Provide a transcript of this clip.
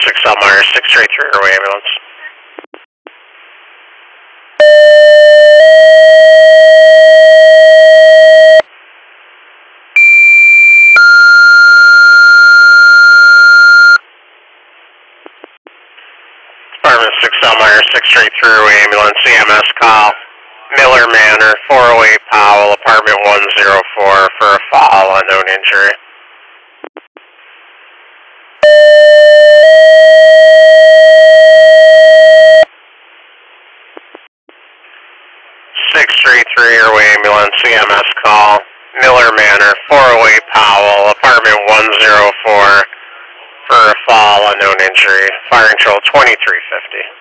6 Elmira, 633 Airway Ambulance. Department 6 Elmira, 633 Airway Ambulance, EMS call. Miller Manor, 408 Powell, apartment 104 for a fall, unknown injury. Airway Ambulance, EMS call. Miller Manor, 408 Powell, apartment 104 for a fall, unknown injury. Fire control 2350.